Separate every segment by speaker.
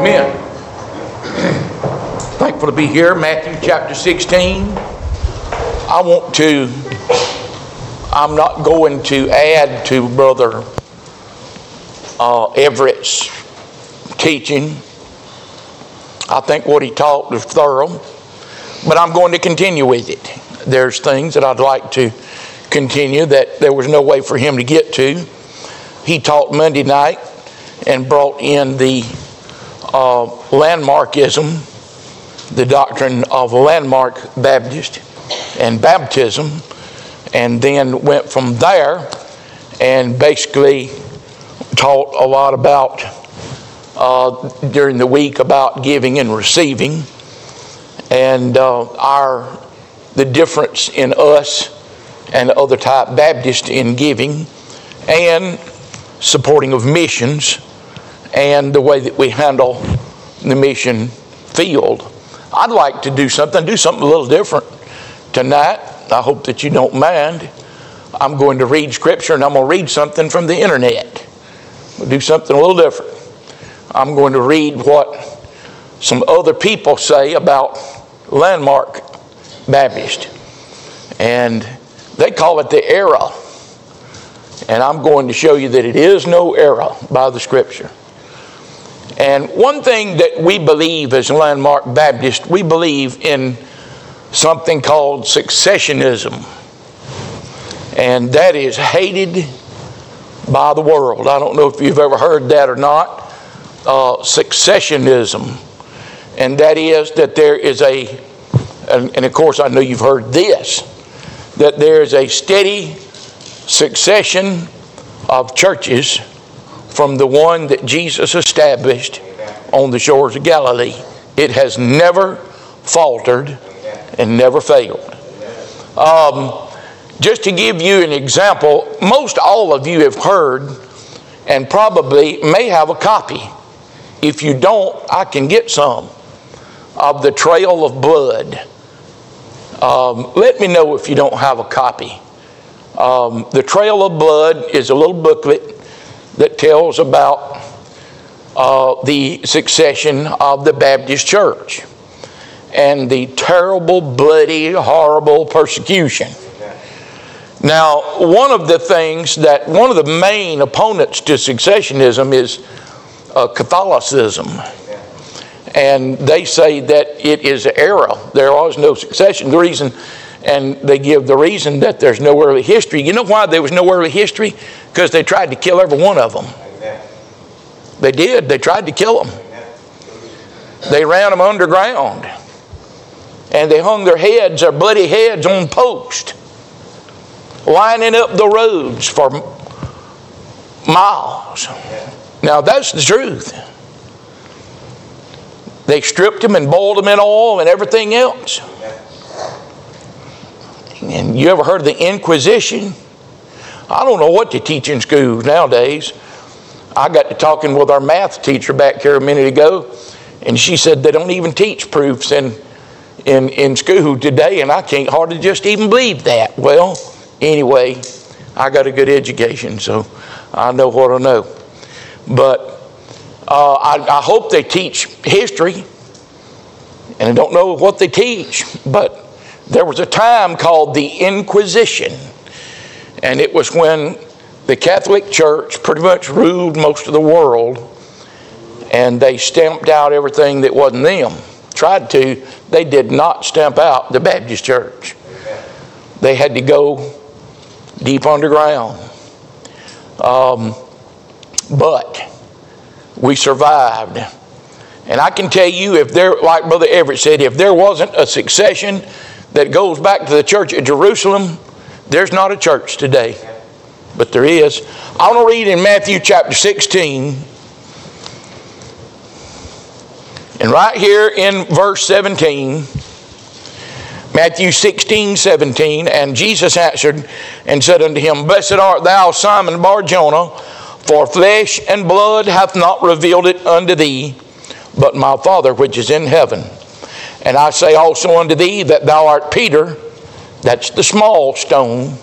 Speaker 1: Amen. Thankful to be here. Matthew chapter 16. I'm not going to add to Brother Everett's teaching. I think what he taught was thorough, but I'm going to continue with it. There's things that I'd like to continue that there was no way for him to get to. He taught Monday night and brought in the landmarkism, the doctrine of landmark Baptist and baptism, and then went from there and basically taught a lot about during the week about giving and receiving, and the difference in us and other type Baptists in giving and supporting of missions, and the way that we handle the mission field. I'd like to do something a little different tonight. I hope that you don't mind. I'm going to read scripture, and I'm going to read something from the internet. We'll do something a little different. I'm going to read what some other people say about Landmark Baptist, and they call it the era. And I'm going to show you that it is no era by the scripture. And one thing that we believe as Landmark Baptist, we believe in something called successionism. And that is hated by the world. I don't know if you've ever heard that or not. Successionism. And that is that there is and of course I know you've heard this, that there is a steady succession of churches from the one that Jesus established on the shores of Galilee. It has never faltered and never failed. Just to give you an example, most all of you have heard and probably may have a copy. If you don't, I can get some of the Trail of Blood. Let me know if you don't have a copy. The Trail of Blood is a little booklet that tells about the succession of the Baptist church and the terrible, bloody, horrible persecution. Now, one of the main opponents to successionism is Catholicism. And they say that it is an error. There was no succession. And they give the reason that there's no early history. You know why there was no early history? Because they tried to kill every one of them. Amen. They did. They tried to kill them. Amen. They ran them underground. And they hung their bloody heads on posts, lining up the roads for miles. Amen. Now that's the truth. They stripped them and boiled them in oil and everything else. And you ever heard of the Inquisition? I don't know what they teach in school nowadays. I got to talking with our math teacher back here a minute ago, and she said they don't even teach proofs in school today, and I can't hardly just even believe that. Well, anyway, I got a good education, so I know what I know. But I hope they teach history, and I don't know what they teach, but there was a time called the Inquisition, and it was when the Catholic Church pretty much ruled most of the world, and they stamped out everything that wasn't them. Tried to. They did not stamp out the Baptist Church. They had to go deep underground. But we survived. And I can tell you, like Brother Everett said, if there wasn't a succession that goes back to the church at Jerusalem, there's not a church today. But there is. I want to read in Matthew chapter 16. And right here in verse 17, Matthew 16:17, and Jesus answered and said unto him, Blessed art thou, Simon Bar-Jonah, for flesh and blood hath not revealed it unto thee, but my Father which is in heaven. And I say also unto thee that thou art Peter, that's the small stone,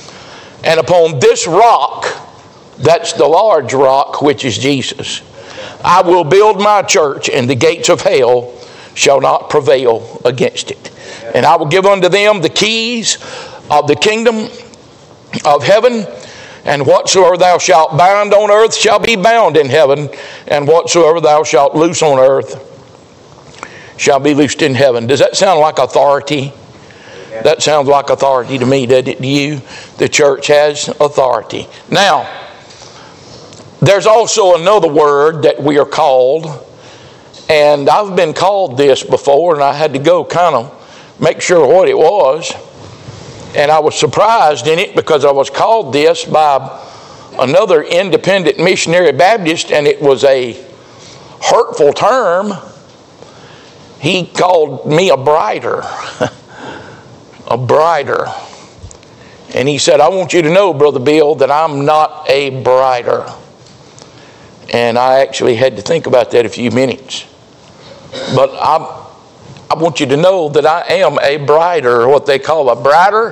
Speaker 1: and upon this rock, that's the large rock, which is Jesus, I will build my church, and the gates of hell shall not prevail against it. And I will give unto them the keys of the kingdom of heaven, and whatsoever thou shalt bind on earth shall be bound in heaven, and whatsoever thou shalt loose on earth shall be loosed in heaven. Does that sound like authority? That sounds like authority to me, doesn't it? To you, the church has authority. Now, there's also another word that we are called, and I've been called this before, and I had to go kind of make sure what it was. And I was surprised in it because I was called this by another independent missionary Baptist, and it was a hurtful term. He called me a brider. A brider. And he said, I want you to know, Brother Bill, that I'm not a brider. And I actually had to think about that a few minutes. But I want you to know that I am a brider, what they call a brider.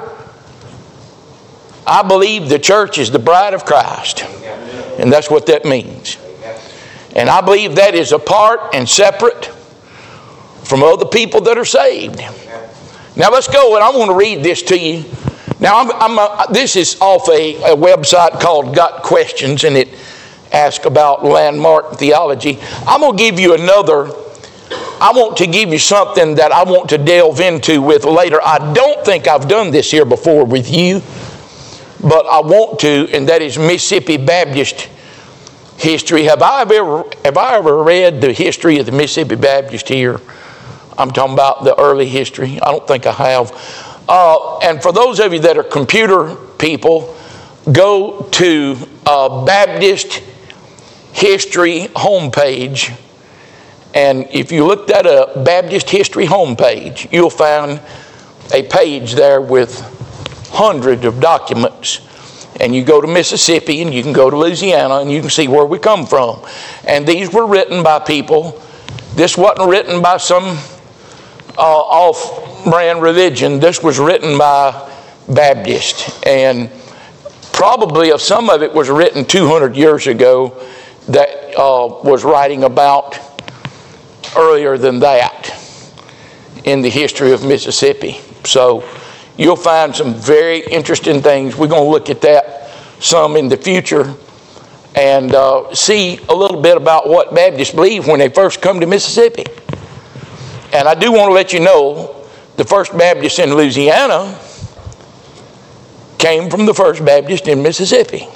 Speaker 1: I believe the church is the bride of Christ. And that's what that means. And I believe that is apart and separate from other people that are saved. Now let's go, and I want to read this to you. Now this is off a website called Got Questions, and it asks about landmark theology. I'm going to give you I want to give you something that I want to delve into with later. I don't think I've done this here before with you, but I want to, and that is Mississippi Baptist history. Have I ever read the history of the Mississippi Baptist here? I'm talking about the early history. I don't think I have. And for those of you that are computer people, go to Baptist History homepage. And if you look at a Baptist History homepage, you'll find a page there with hundreds of documents. And you go to Mississippi, and you can go to Louisiana, and you can see where we come from. And these were written by people. This wasn't written by some off-brand religion. This was written by Baptists. And probably some of it was written 200 years ago that was writing about earlier than that in the history of Mississippi. So you'll find some very interesting things. We're going to look at that some in the future and see a little bit about what Baptists believed when they first come to Mississippi. And I do want to let you know the First Baptist in Louisiana came from the First Baptist in Mississippi.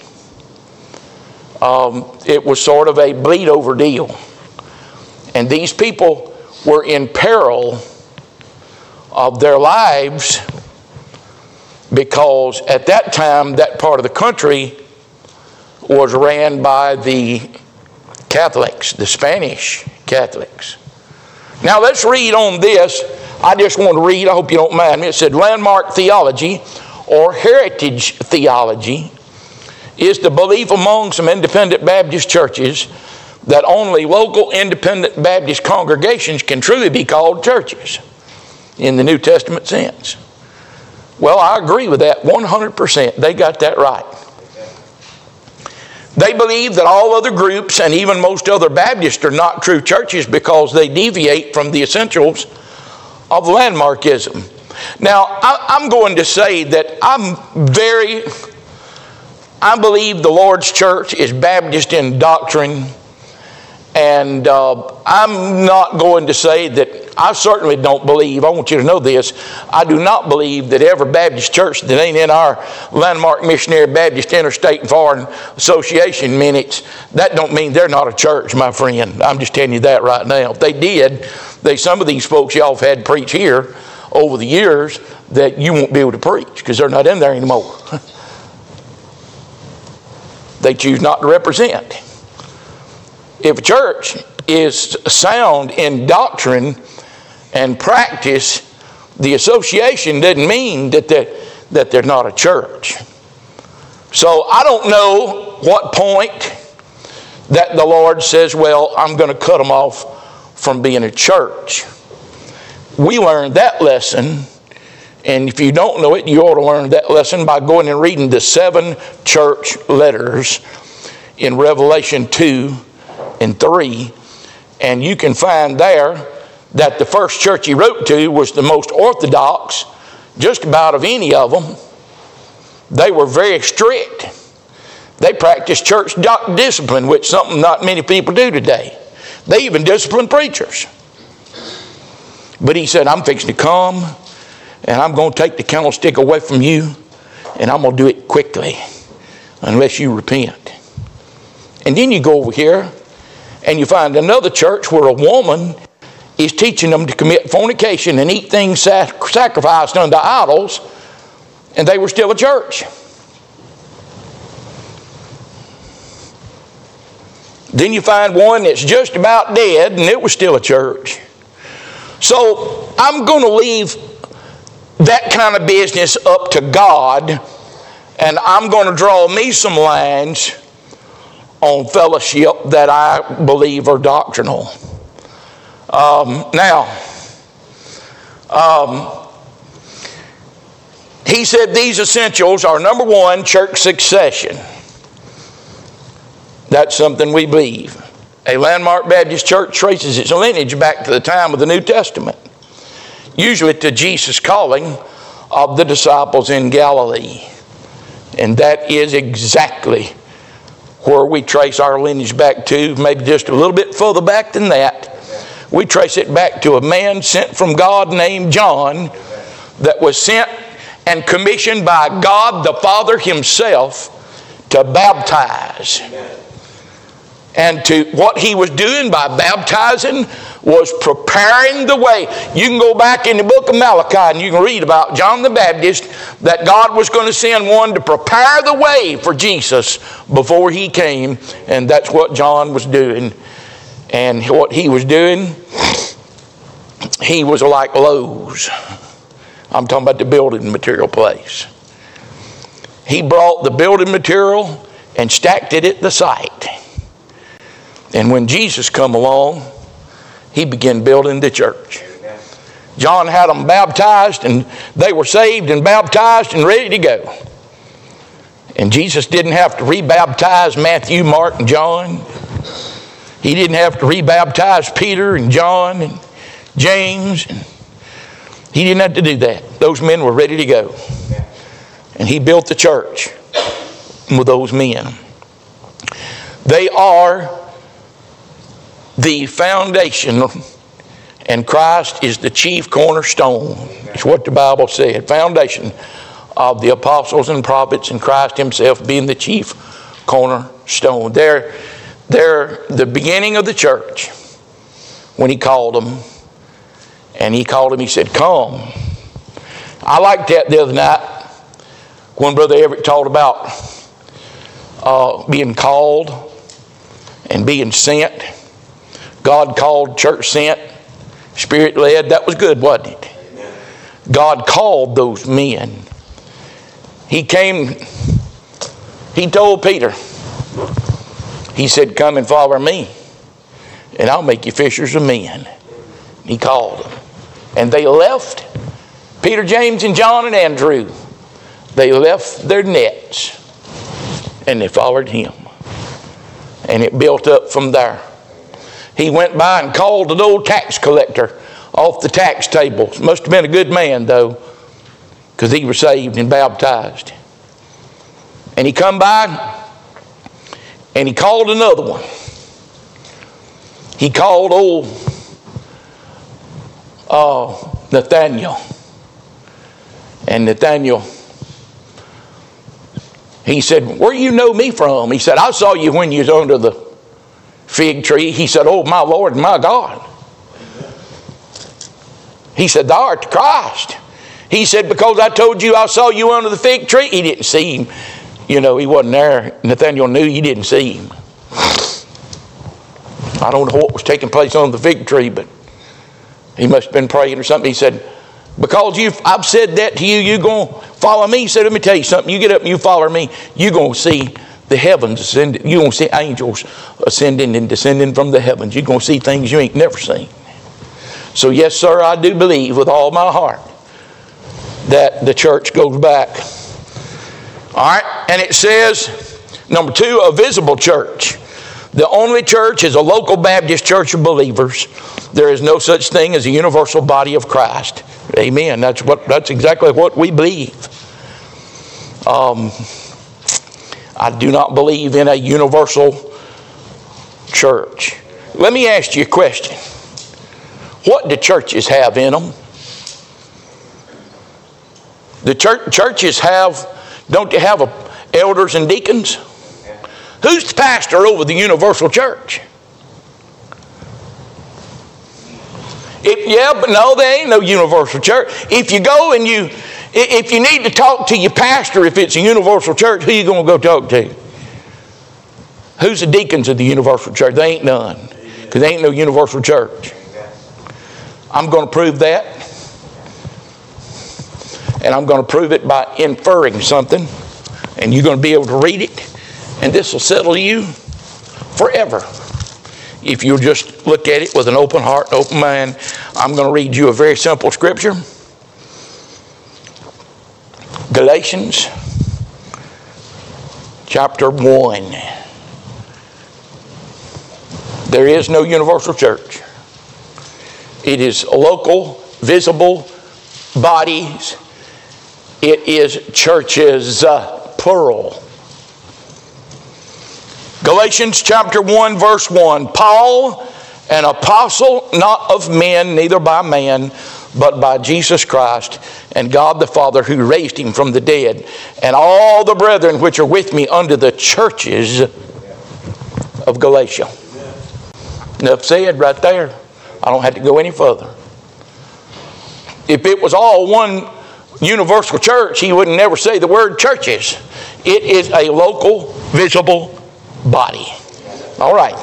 Speaker 1: It was sort of a bleed over deal. And these people were in peril of their lives because at that time, that part of the country was ran by the Catholics, the Spanish Catholics. Now let's read on this. I just want to read, I hope you don't mind me. It said, landmark theology or heritage theology is the belief among some independent Baptist churches that only local independent Baptist congregations can truly be called churches in the New Testament sense. Well, I agree with that 100%. They got that right. They believe that all other groups and even most other Baptists are not true churches because they deviate from the essentials of landmarkism. Now, I'm going to say that I believe the Lord's church is Baptist in doctrine. And I'm not going to say that I certainly don't believe, I want you to know this, I do not believe that every Baptist church that ain't in our Landmark Missionary Baptist Interstate and Foreign Association minutes, that don't mean they're not a church, my friend. I'm just telling you that right now. If they did, some of these folks y'all have had preach here over the years that you won't be able to preach because they're not in there anymore. They choose not to represent. If a church is sound in doctrine and practice, the association doesn't mean that they're not a church. So I don't know what point that the Lord says, well, I'm going to cut them off from being a church. We learned that lesson, and if you don't know it, you ought to learn that lesson by going and reading the 7 church letters in Revelation 2 and 3. And you can find there that the first church he wrote to was the most orthodox, just about of any of them. They were very strict. They practiced church discipline, which is something not many people do today. They even discipline preachers. But he said, I'm fixing to come, and I'm going to take the candlestick away from you, and I'm going to do it quickly, unless you repent. And then you go over here, and you find another church where a woman is teaching them to commit fornication and eat things sacrificed unto idols, and they were still a church. Then you find one that's just about dead, and it was still a church. So I'm going to leave that kind of business up to God, and I'm going to draw me some lines on fellowship that I believe are doctrinal. He said these essentials are, number 1, church succession. That's something we believe. A Landmark Baptist Church traces its lineage back to the time of the New Testament, usually to Jesus' calling of the disciples in Galilee. And that is exactly where we trace our lineage back to, maybe just a little bit further back than that. We trace it back to a man sent from God named John that was sent and commissioned by God the Father himself to baptize. And to what he was doing by baptizing was preparing the way. You can go back in the book of Malachi and you can read about John the Baptist, that God was going to send one to prepare the way for Jesus before he came. And that's what John was doing. And what he was doing, he was like Lowe's. I'm talking about the building material place. He brought the building material and stacked it at the site. And when Jesus come along, he began building the church. John had them baptized, and they were saved and baptized and ready to go. And Jesus didn't have to rebaptize Matthew, Mark, and John. He didn't have to rebaptize Peter and John and James. He didn't have to do that. Those men were ready to go. And he built the church with those men. They are the foundation, and Christ is the chief cornerstone. It's what the Bible said. Foundation of the apostles and prophets, and Christ himself being the chief cornerstone. They're the beginning of the church when he called them. And he called them, he said, come. I liked that the other night when Brother Everett taught about being called and being sent. God called, church sent, Spirit led. That was good, wasn't it? Amen. God called those men. He came, he told Peter, he said, come and follow me, and I'll make you fishers of men. He called them. And they left, Peter, James, and John, and Andrew. They left their nets, and they followed him. And it built up from there. He went by and called an old tax collector off the tax tables. Must have been a good man, though, because he was saved and baptized. And he come by and he called another one. He called old Nathaniel. And Nathaniel, he said, where you know me from? He said, I saw you when you was under the fig tree. He said, oh, my Lord and my God. He said, thou art the Christ. He said, because I told you I saw you under the fig tree. He didn't see him. You know, he wasn't there. Nathaniel knew he didn't see him. I don't know what was taking place under the fig tree, but he must have been praying or something. He said, because I've said that to you, you're going to follow me. He said, let me tell you something. You get up and you follow me, you're going to see the heavens ascending. You're going to see angels ascending and descending from the heavens. You're going to see things you ain't never seen. So yes, sir, I do believe with all my heart that the church goes back. All right, and it says, number 2, a visible church. The only church is a local Baptist church of believers. There is no such thing as a universal body of Christ. Amen. That's exactly what we believe. I do not believe in a universal church. Let me ask you a question. What do churches have in them? The churches don't they have elders and deacons? Who's the pastor over the universal church? But no, there ain't no universal church. If you go and if you need to talk to your pastor, if it's a universal church, who you going to go talk to? Who's the deacons of the universal church? There ain't none, because there ain't no universal church. I'm going to prove that, and I'm going to prove it by inferring something, and you're going to be able to read it, and this will settle you forever. If you'll just look at it with an open heart and open mind. I'm going to read you a very simple scripture. Galatians chapter 1. There is no universal church. It is local, visible bodies. It is churches, plural. Galatians chapter 1 verse 1. Paul, an apostle, not of men, neither by man, but by Jesus Christ and God the Father who raised him from the dead, and all the brethren which are with me unto the churches of Galatia. Enough said right there. I don't have to go any further. If it was all one universal church, he would never say the word churches. It is a local, visible body. All right.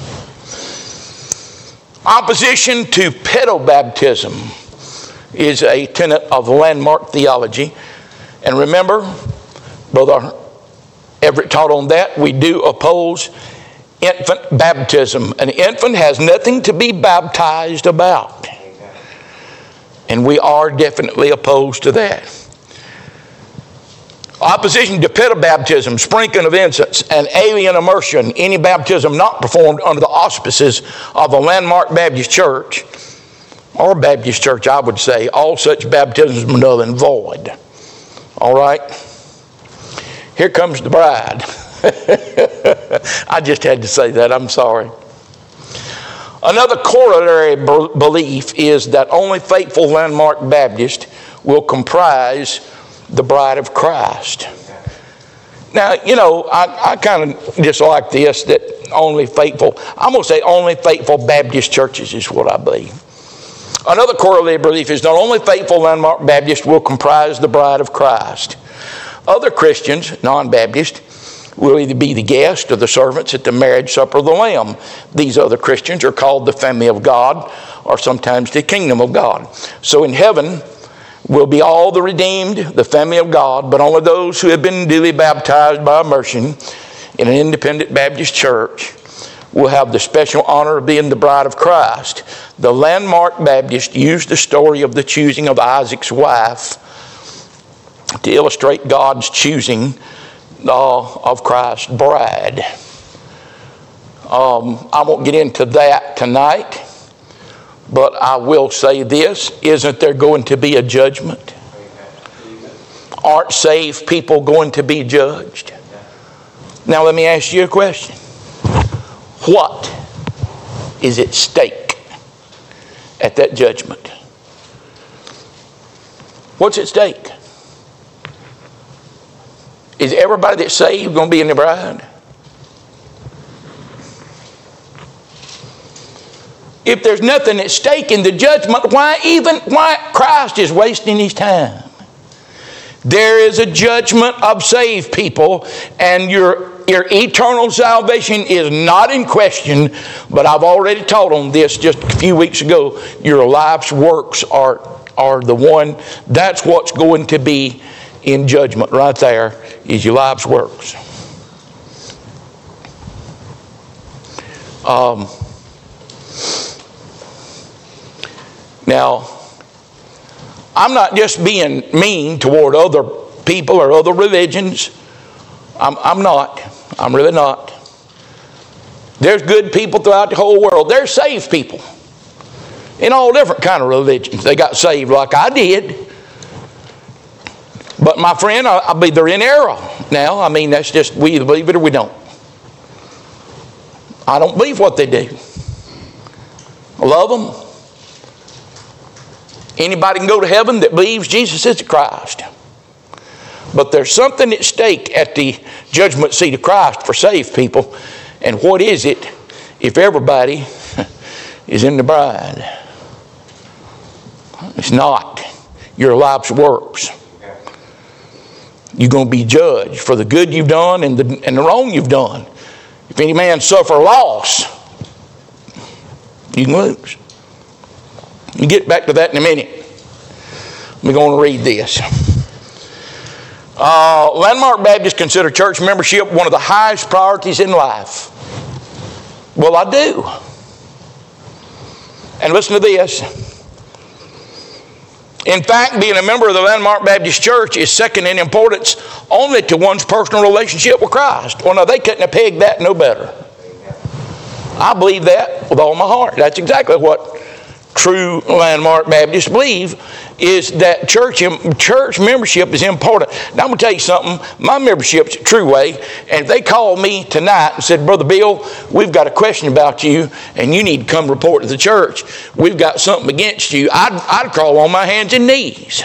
Speaker 1: Opposition to pedobaptism is a tenet of landmark theology. And remember, Brother Everett taught on that. We do oppose infant baptism. An infant has nothing to be baptized about. And we are definitely opposed to that. Opposition to pedobaptism, sprinkling of incense, and alien immersion, any baptism not performed under the auspices of a landmark Baptist church, or Baptist church, I would say, all such baptisms are null and void. All right? Here comes the bride. I just had to say that. I'm sorry. Another corollary belief is that only faithful landmark Baptists will comprise the bride of Christ. Now, I kind of dislike this, that only faithful, I'm going to say only faithful Baptist churches is what I believe. Another corollary belief is not only faithful landmark Baptists will comprise the bride of Christ. Other Christians, non-Baptist, will either be the guests or the servants at the marriage supper of the Lamb. These other Christians are called the family of God, or sometimes the kingdom of God. So in heaven will be all the redeemed, the family of God, but only those who have been duly baptized by immersion in an independent Baptist church will have the special honor of being the bride of Christ. The landmark Baptist used the story of the choosing of Isaac's wife to illustrate God's choosing of Christ's bride. I won't get into that tonight, but I will say this. Isn't there going to be a judgment? Aren't saved people going to be judged? Now let me ask you a question. What is at stake at that judgment? What's at stake? Is everybody that's saved going to be in the bride? If there's nothing at stake in the judgment, why Christ is wasting his time? There is a judgment of saved people, and your eternal salvation is not in question, but I've already taught on this just a few weeks ago. Your life's works are the one, that's what's going to be in judgment right there, is your life's works. Now, I'm not just being mean toward other people or other religions. I'm not. I'm really not. There's good people throughout the whole world. There's saved people in all different kind of religions. They got saved like I did. But my friend, I believe they're in error now. I mean, that's just, we either believe it or we don't. I don't believe what they do. I love them. Anybody can go to heaven that believes Jesus is the Christ. But there's something at stake at the judgment seat of Christ for saved people. And what is it if everybody is in the bride? It's not your life's works. You're going to be judged for the good you've done and the wrong you've done. If any man suffer loss, you can lose. We'll get back to that in a minute. We're going to read this. Landmark Baptists consider church membership one of the highest priorities in life. Well, I do. And listen to this. In fact, being a member of the Landmark Baptist Church is second in importance only to one's personal relationship with Christ. Well, no, they couldn't have pegged that no better. I believe that with all my heart. That's exactly what true Landmark Baptists believe, is that church membership is important. Now I'm going to tell you something. My membership's a true way. And if they called me tonight and said, Brother Bill, we've got a question about you and you need to come report to the church. We've got something against you. I'd crawl on my hands and knees.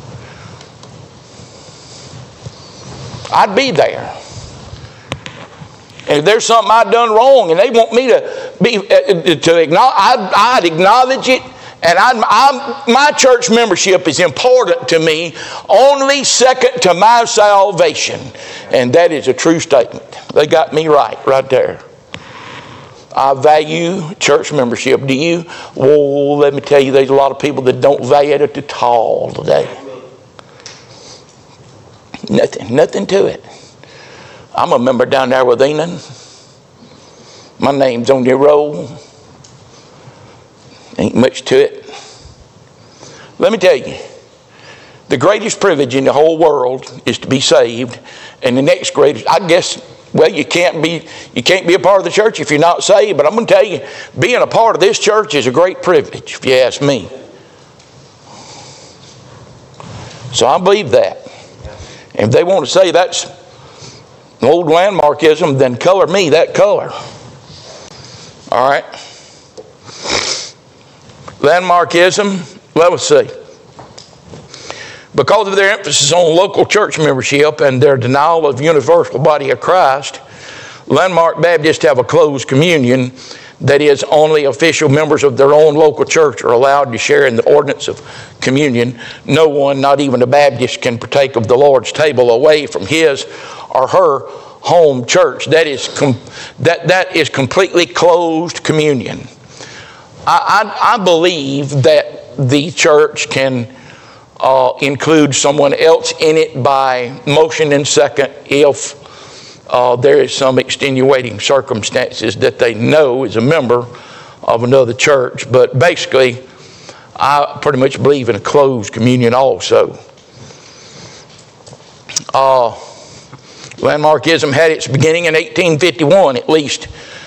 Speaker 1: I'd be there. And if there's something I've done wrong and they want me to acknowledge, I'd acknowledge it. And my church membership is important to me, only second to my salvation. And that is a true statement. They got me right there. I value church membership. Do you? Well, let me tell you, there's a lot of people that don't value it at all today. Nothing to it. I'm a member down there with Enon. My name's on the roll. Ain't much to it. Let me tell you, the greatest privilege in the whole world is to be saved. And the next greatest, I guess, well, you can't be a part of the church if you're not saved. But I'm going to tell you, being a part of this church is a great privilege, if you ask me. So I believe that. And if they want to say that's old landmarkism, then color me that color. All right. Landmarkism, let us see. Because of their emphasis on local church membership and their denial of universal body of Christ, Landmark Baptists have a closed communion. That is, only official members of their own local church are allowed to share in the ordinance of communion. No one, not even a Baptist, can partake of the Lord's table away from his or her home church. That is completely closed communion. I believe that the church can include someone else in it by motion and second if there is some extenuating circumstances that they know is a member of another church. But basically, I pretty much believe in a closed communion also. Landmarkism had its beginning in 1851, at least.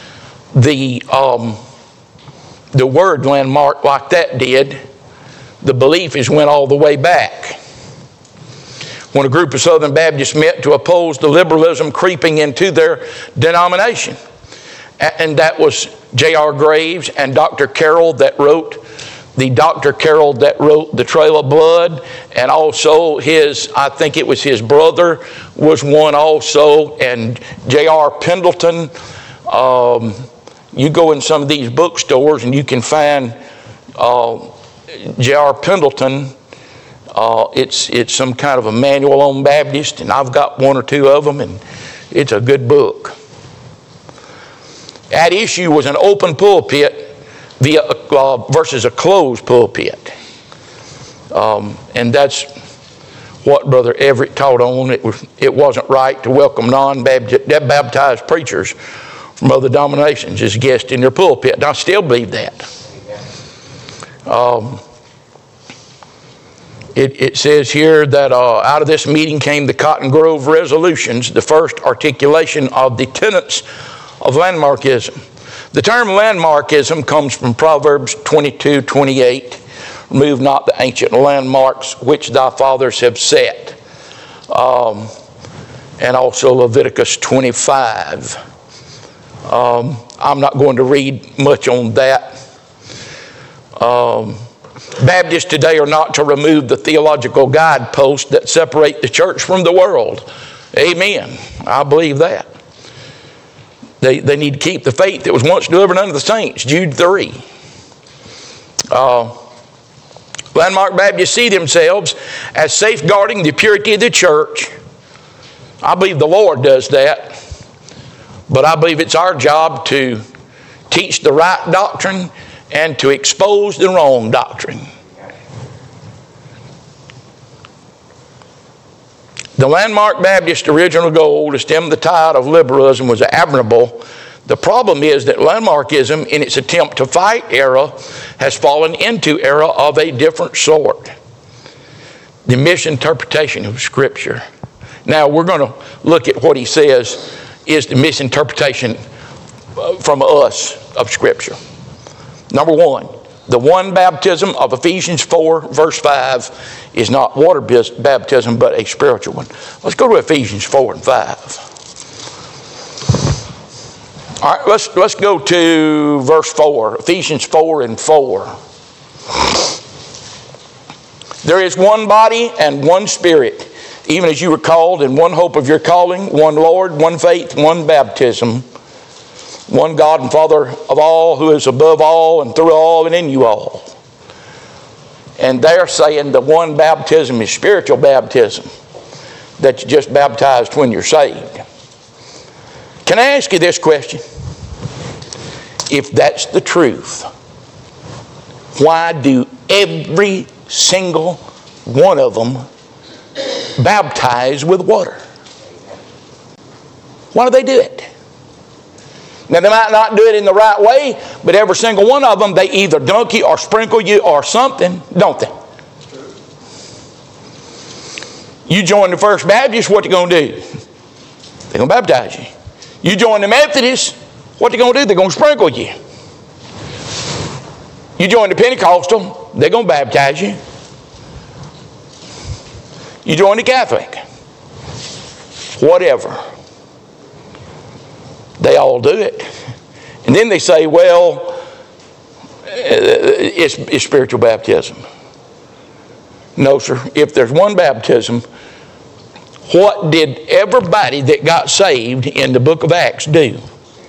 Speaker 1: The word landmark, like that did, the belief went all the way back. When a group of Southern Baptists met to oppose the liberalism creeping into their denomination. And that was J.R. Graves and Dr. Carroll that wrote The Trail of Blood, and also I think it was his brother was one also, and J.R. Pendleton. You go in some of these bookstores and you can find J.R. Pendleton. It's some kind of a manual on Baptist, and I've got one or two of them, and it's a good book. At issue was an open pulpit versus a closed pulpit. And that's what Brother Everett taught on. It wasn't right to welcome non-baptized preachers from other denominations as guests in their pulpit. And I still believe that. It says here that out of this meeting came the Cotton Grove Resolutions, the first articulation of the tenets of landmarkism. The term landmarkism comes from Proverbs 22:28. Remove not the ancient landmarks which thy fathers have set. And also Leviticus 25. I'm not going to read much on that. Baptists today are not to remove the theological guideposts that separate the church from the world. Amen. I believe that. They need to keep the faith that was once delivered unto the saints. Jude 3. Landmark Baptists see themselves as safeguarding the purity of the church. I believe the Lord does that. But I believe it's our job to teach the right doctrine and to expose the wrong doctrine. The Landmark Baptist original goal to stem the tide of liberalism was admirable. The problem is that Landmarkism, in its attempt to fight error, has fallen into error of a different sort. The misinterpretation of Scripture. Now we're going to look at what he says is the misinterpretation from us of Scripture. Number one, the one baptism of Ephesians 4 verse 5 is not water baptism but a spiritual one. Let's go to Ephesians 4 and 5. All right, let's go to verse 4. Ephesians 4 and 4. There is one body and one Spirit, even as you were called in one hope of your calling, one Lord, one faith, one baptism, one God and Father of all, who is above all and through all and in you all. And they're saying the one baptism is spiritual baptism, that you just baptized when you're saved. Can I ask you this question? If that's the truth, why do every single one of them baptize with water? Why do they do it? Now they might not do it in the right way, but every single one of them, they either dunk you or sprinkle you or something, don't they? You join the First Baptist, what you going to do? They're going to baptize you. You join the Methodists, what they going to do? They're going to sprinkle you. You join the Pentecostal, they're going to baptize you. You join the Catholic. Whatever. They all do it. And then they say, well, it's spiritual baptism. No, sir. If there's one baptism, what did everybody that got saved in the book of Acts do?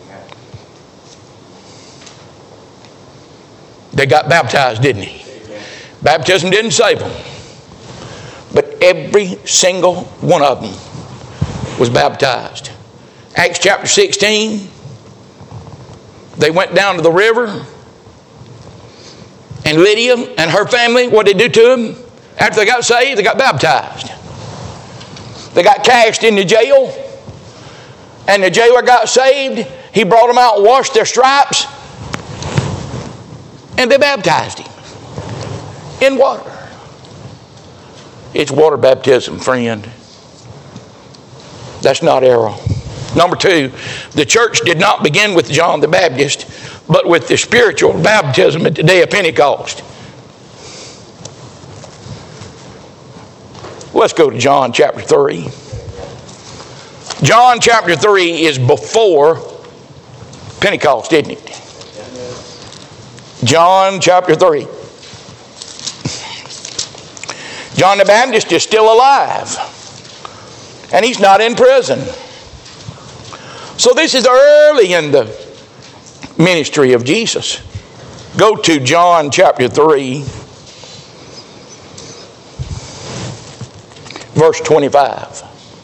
Speaker 1: They got baptized, didn't he? Baptism didn't save them. But every single one of them was baptized. Acts chapter 16, they went down to the river, and Lydia and her family, what did they do to them? After they got saved, they got baptized. They got cast into jail, and the jailer got saved. He brought them out and washed their stripes, and they baptized him in water. It's water baptism, friend. That's not error. Number two, the church did not begin with John the Baptist, but with the spiritual baptism at the day of Pentecost. Let's go to John chapter 3. John chapter 3 is before Pentecost, isn't it? John chapter 3. John the Baptist is still alive, and he's not in prison. So this is early in the ministry of Jesus. Go to John chapter 3, verse 25.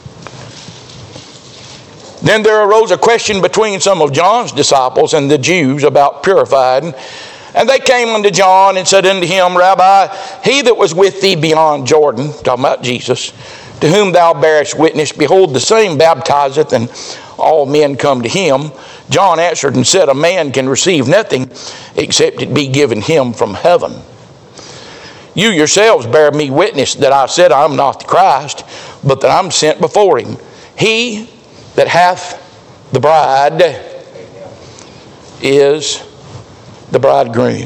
Speaker 1: Then there arose a question between some of John's disciples and the Jews about purifying. And they came unto John and said unto him, Rabbi, he that was with thee beyond Jordan, talking about Jesus, to whom thou bearest witness, behold, the same baptizeth, and all men come to him. John answered and said, a man can receive nothing except it be given him from heaven. You yourselves bear me witness that I said I am not the Christ, but that I am sent before him. He that hath the bride is the bridegroom.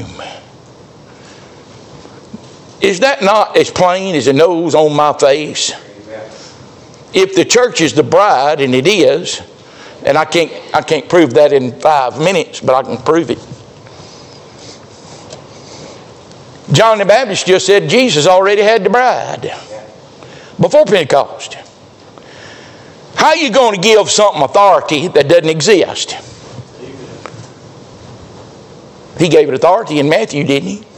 Speaker 1: Is that not as plain as the nose on my face? If the church is the bride, and it is, and I can't prove that in 5 minutes, but I can prove it. John the Baptist just said Jesus already had the bride before Pentecost. How are you going to give something authority that doesn't exist? He gave it authority in Matthew, didn't he?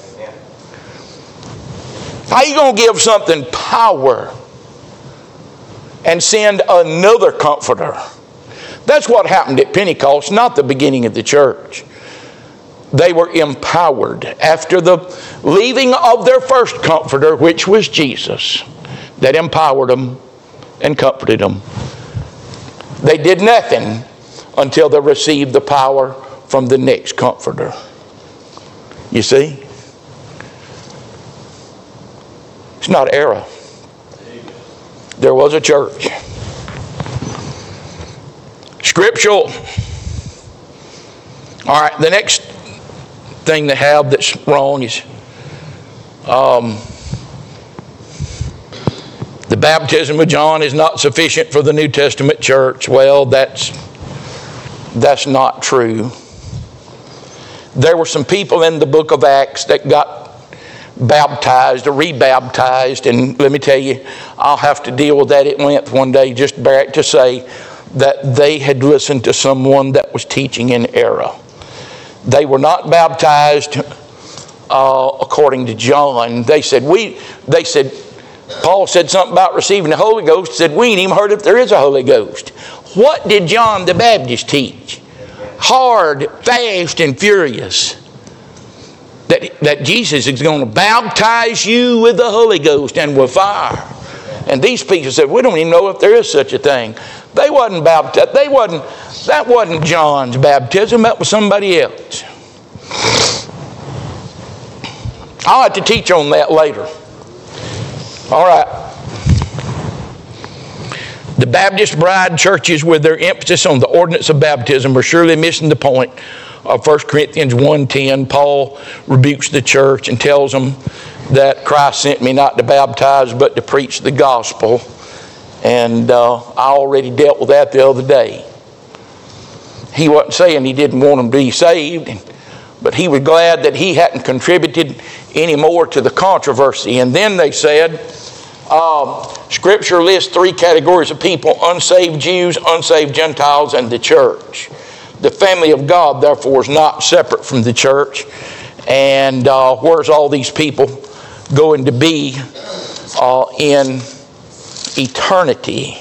Speaker 1: How are you going to give something power and send another comforter? That's what happened at Pentecost, not the beginning of the church. They were empowered after the leaving of their first comforter, which was Jesus, that empowered them and comforted them. They did nothing until they received the power from the next comforter. You see? It's not error. There was a church. Scriptural. All right, the next thing they have that's wrong is the baptism of John is not sufficient for the New Testament church. Well, that's not true. There were some people in the book of Acts that got baptized or rebaptized, and let me tell you, I'll have to deal with that at length one day. Just bear it to say that they had listened to someone that was teaching in error. They were not baptized according to John. They said Paul said something about receiving the Holy Ghost. Said we ain't even heard if there is a Holy Ghost. What did John the Baptist teach? Hard, fast, and furious. That Jesus is going to baptize you with the Holy Ghost and with fire. And these people said, we don't even know if there is such a thing. They wasn't baptized. That wasn't John's baptism. That was somebody else. I'll have to teach on that later. All right. The Baptist bride churches, with their emphasis on the ordinance of baptism, are surely missing the point of 1 Corinthians 1:10. Paul rebukes the church and tells them that Christ sent me not to baptize but to preach the gospel. And I already dealt with that the other day. He wasn't saying he didn't want them to be saved, but he was glad that he hadn't contributed any more to the controversy. And then they said, Scripture lists 3 categories of people: unsaved Jews, unsaved Gentiles, and the church. The family of God, therefore, is not separate from the church. And where's all these people going to be in eternity?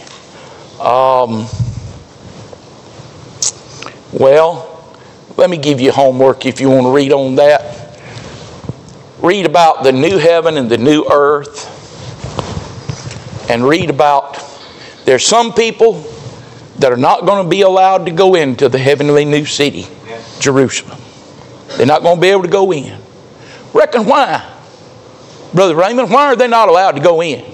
Speaker 1: Well, let me give you homework if you want to read on that. Read about the new heaven and the new earth. And read about, there's some people that are not going to be allowed to go into the heavenly new city, Jerusalem. They're not going to be able to go in. Reckon why? Brother Raymond, why are they not allowed to go in?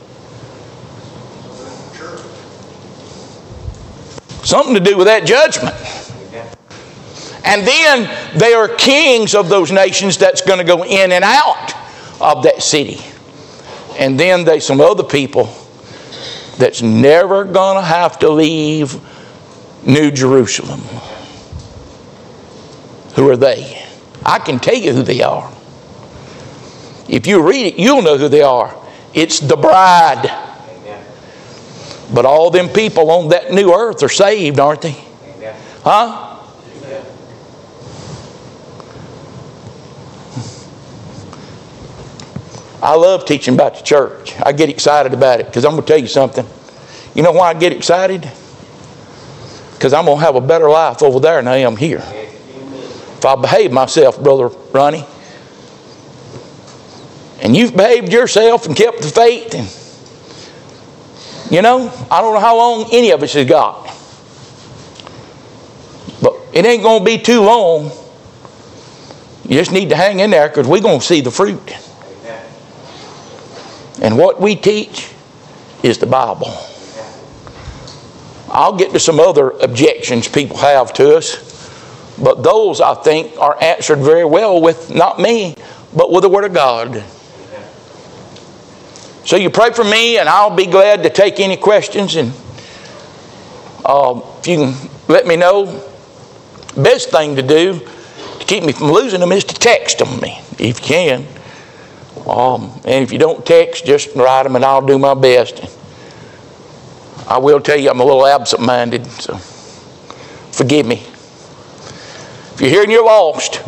Speaker 1: Something to do with that judgment. And then they are kings of those nations that's going to go in and out of that city. And then there's some other people that's never going to have to leave New Jerusalem. Who are they? I can tell you who they are. If you read it, you'll know who they are. It's the bride. But all them people on that new earth are saved, aren't they? Huh? I love teaching about the church. I get excited about it because I'm going to tell you something. You know why I get excited? Because I'm going to have a better life over there than I am here. If I behave myself, Brother Ronnie, and you've behaved yourself and kept the faith, and you know, I don't know how long any of us has got. But it ain't going to be too long. You just need to hang in there because we're going to see the fruit. And what we teach is the Bible. I'll get to some other objections people have to us. But those, I think, are answered very well with not me, but with the Word of God. So you pray for me, and I'll be glad to take any questions. And if you can let me know, best thing to do to keep me from losing them is to text them me, if you can. And if you don't text, just write them, and I'll do my best. I will tell you I'm a little absent-minded, so forgive me. If you're here and you're lost,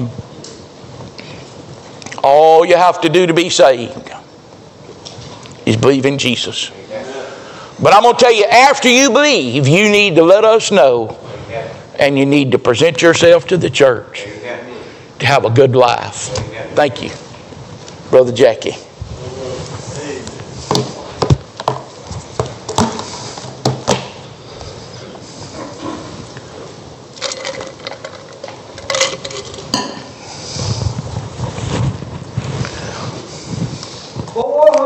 Speaker 1: all you have to do to be saved is believe in Jesus. But I'm going to tell you, after you believe, you need to let us know, and you need to present yourself to the church to have a good life. Thank you, Brother Jackie.
Speaker 2: Oh,